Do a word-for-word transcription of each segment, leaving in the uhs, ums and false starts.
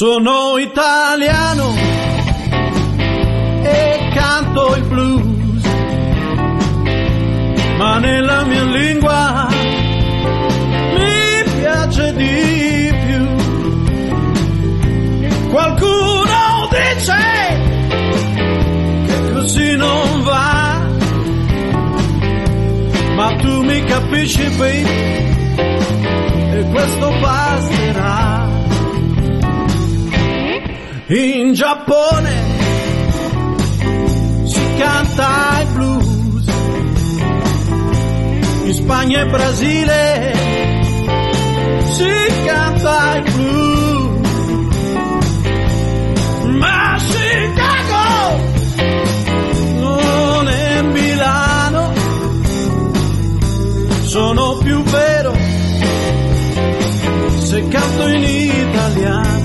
Sono italiano e canto il blues, ma nella mia lingua mi piace di più. Qualcuno dice che così non va, ma tu mi capisci, baby, e questo basterà. In Giappone si canta il blues, in Spagna e Brasile si canta il blues, ma Chicago non è Milano. Sono più vero se canto in italiano.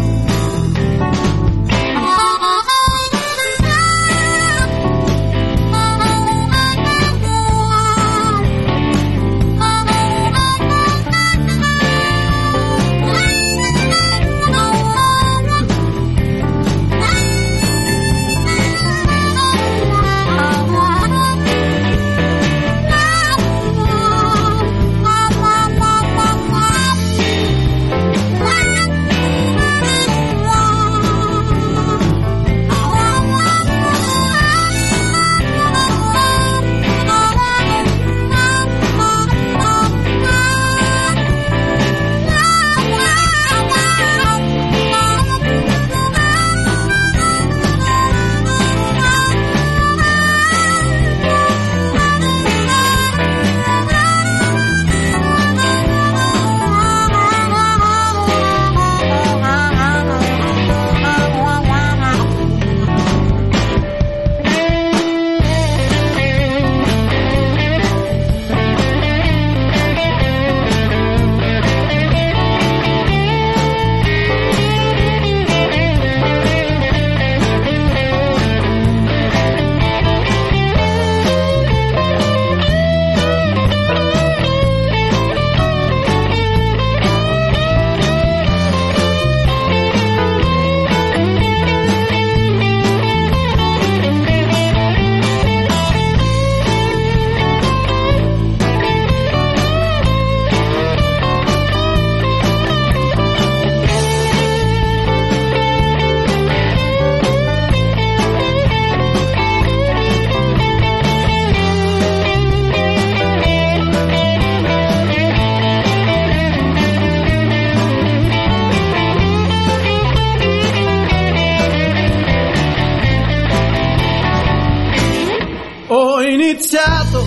Ho iniziato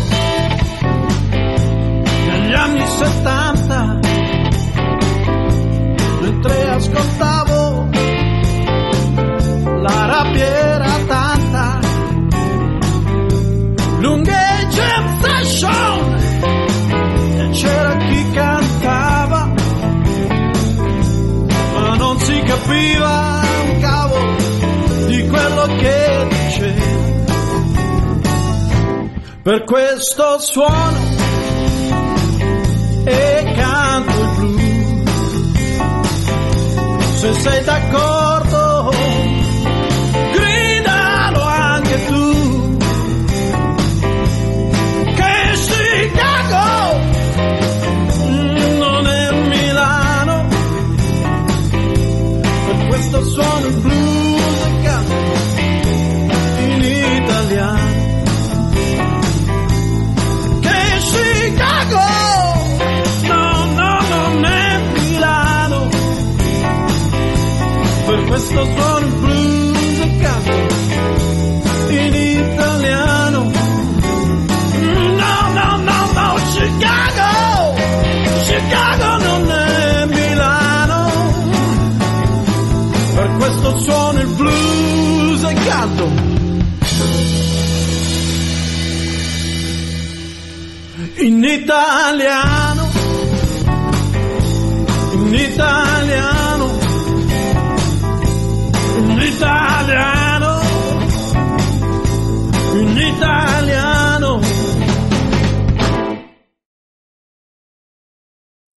negli anni settanta, mentre ascoltavo la rabbia era tanta, lunghe jam session e c'era chi cantava, ma non si capiva un cavolo di quello che diceva. Per questo suono e canto il blues. Se sei d'accordo, gridalo anche tu, che Chicago non è Milano. Per questo suono il blues e canto in italiano. Chicago, no, no, non è Milano. Per questo suono il blues e canto in italiano. No, no, no, no, Chicago, Chicago non è Milano. Per questo suono il blues e canto in italiano, in italiano.